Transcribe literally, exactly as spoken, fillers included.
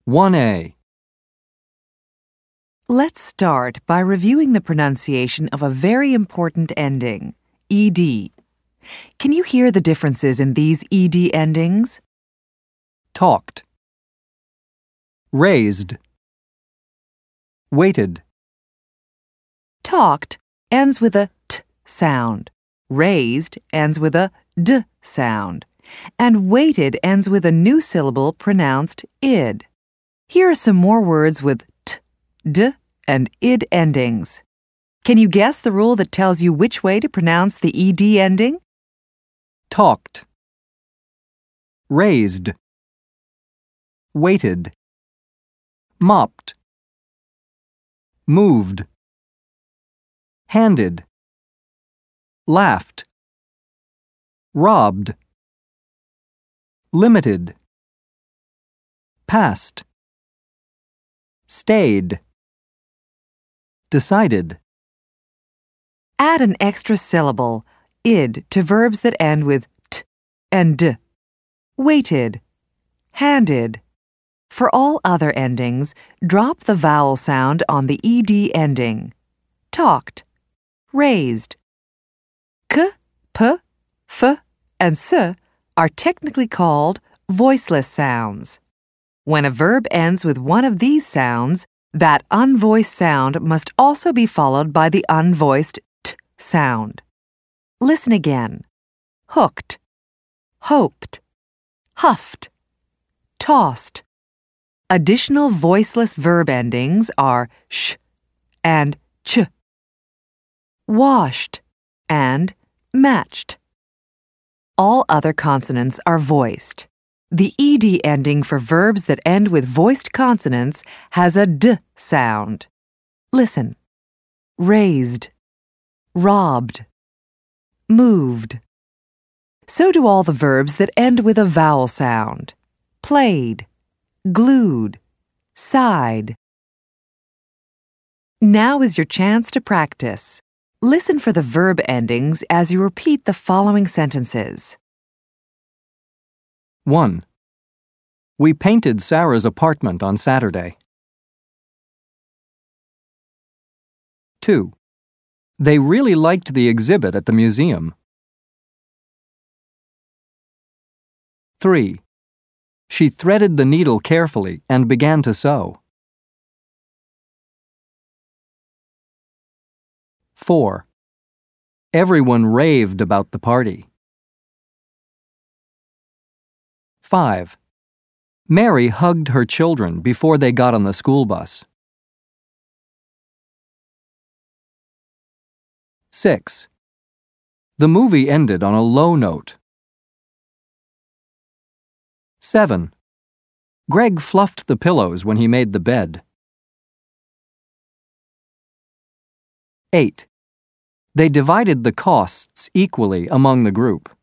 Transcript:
one A. Let's start by reviewing the pronunciation of a very important ending, ed. Can you hear the differences in these ed endings? Talked. Raised. Waited. Talked ends with a t sound. Raised ends with a d sound. And waited ends with a new syllable pronounced id. Here are some more words with t, d, and id endings. Can you guess the rule that tells you which way to pronounce the ed ending? Talked. Raised. Waited. Mopped. Moved. Handed. Laughed. Robbed. Limited. Passed. Stayed. Decided. Add an extra syllable, id, to verbs that end with t and d. Waited. Handed. For all other endings, drop the vowel sound on the ed ending. Talked. Raised. K, p, f, and s are technically called voiceless sounds. When a verb ends with one of these sounds, that unvoiced sound must also be followed by the unvoiced t sound. Listen again. Hooked. Hoped. Huffed. Tossed. Additional voiceless verb endings are sh and ch. Washed and matched. All other consonants are voiced. The ed ending for verbs that end with voiced consonants has a d sound. Listen. Raised. Robbed. Moved. So do all the verbs that end with a vowel sound. Played. Glued. Sighed. Now is your chance to practice. Listen for the verb endings as you repeat the following sentences. one. We painted Sarah's apartment on Saturday. two. They really liked the exhibit at the museum. three. She threaded the needle carefully and began to sew. four. Everyone raved about the party. five. Mary hugged her children before they got on the school bus. six. The movie ended on a low note. seven. Greg fluffed the pillows when he made the bed. eight. They divided the costs equally among the group.